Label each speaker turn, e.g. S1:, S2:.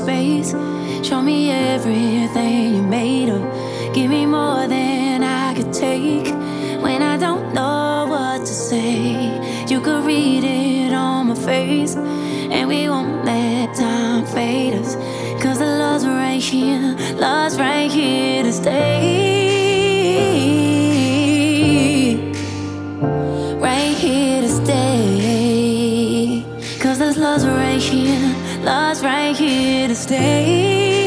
S1: space. Show me everything you're made of. Give me more than I could take. When I don't know what to say, you could read it on my face. And we won't let time fade us, 'cause the love's right here to stay. Right here to stay. 'Cause this love's right here to stay.